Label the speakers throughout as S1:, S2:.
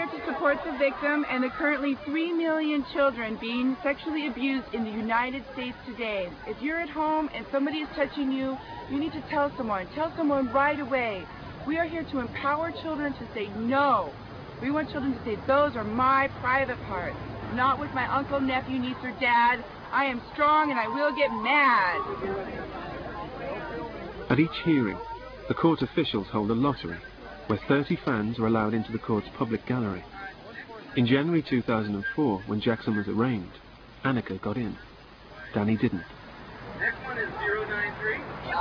S1: to support the victim and the currently 3 million children being sexually abused in the United States today. If you're at home and somebody is touching you, you need to tell someone. Tell someone right away. We are here to empower children to say no. We want children to say, those are my private parts, not with my uncle, nephew, niece, or dad. I am strong and I will get mad.
S2: At each hearing, the court officials hold a lottery where 30 fans are allowed into the court's public gallery. In January 2004, when Jackson was arraigned, Annika got in. Danny didn't.
S3: Next one is 093.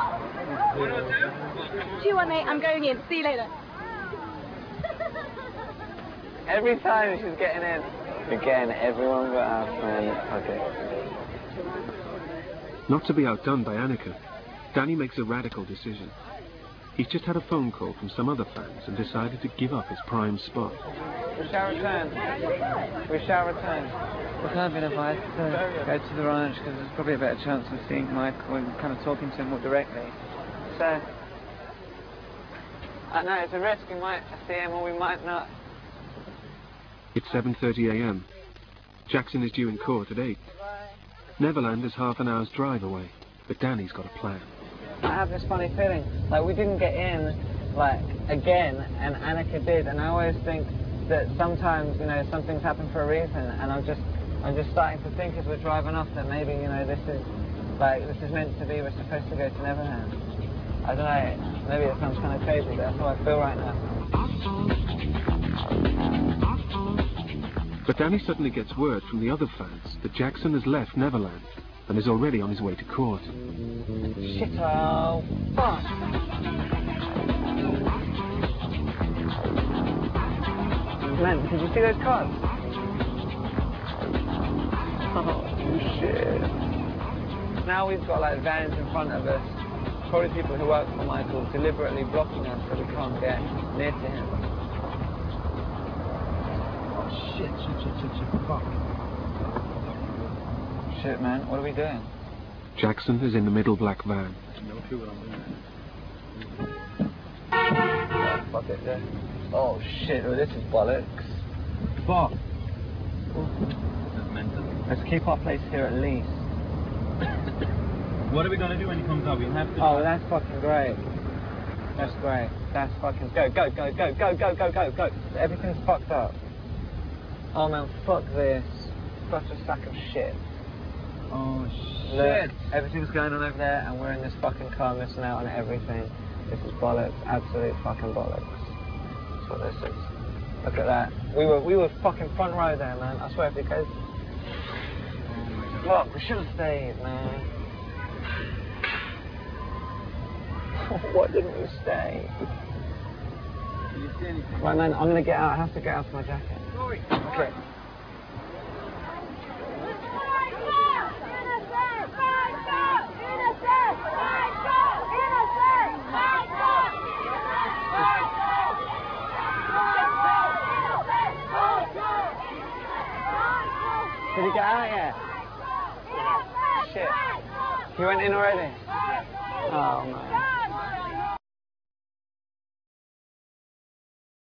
S3: 102.
S4: 218, I'm going in. See you later.
S5: Every time she's getting in. Again, everyone got out, man. Okay.
S2: Not to be outdone by Annika, Danny makes a radical decision. He's just had a phone call from some other fans and decided to give up his prime spot.
S5: We shall return. We shall return.
S6: Look, I've been advised to go to the ranch because there's probably a better chance of seeing Michael and kind of talking to him more directly.
S5: So, I know it's a risk. We might see him or we might not.
S2: It's 7:30 a.m. Jackson is due in court at 8. Neverland is half an hour's drive away, but Danny's got a plan.
S5: I have this funny feeling, like we didn't get in, like, again, and Annika did, and I always think that sometimes, you know, something's happened for a reason, and I'm just starting to think as we're driving off that maybe, you know, this is meant to be, we're supposed to go to Neverland. I don't know, maybe it sounds kind of crazy, but that's how I feel right now.
S2: But Danny suddenly gets word from the other fans that Jackson has left Neverland and is already on his way to court.
S5: Shit, oh, fuck. Man, did you see those cars? Oh, shit. Now we've got, like, vans in front of us, probably people who work for Michael deliberately blocking us so we can't get near to him. Oh, shit, fuck. Shit, man, what are we doing?
S2: Jackson is in the middle black van.
S5: Fuck it, yeah. Oh shit, oh, this is bollocks. Fuck. Let's keep our place here at least.
S7: What are we gonna do when he comes out? We have to...
S5: Oh, that's fucking great. That's great. That's fucking... Go. Everything's fucked up. Oh man, fuck this. Such a sack of shit.
S7: Oh shit.
S5: Look, everything's going on over there and we're in this fucking car missing out on everything. This is bollocks. Absolute fucking bollocks. That's what this is. Look at that. We were fucking front row there, man. I swear if it goes... Look, we should have stayed, man. Why didn't we stay?
S7: Did you see anything?
S5: Right, man, I'm gonna get out. I have to get out of my jacket.
S7: Sorry.
S5: Okay. Did he get out yet? Shit. He went in already? Oh, man.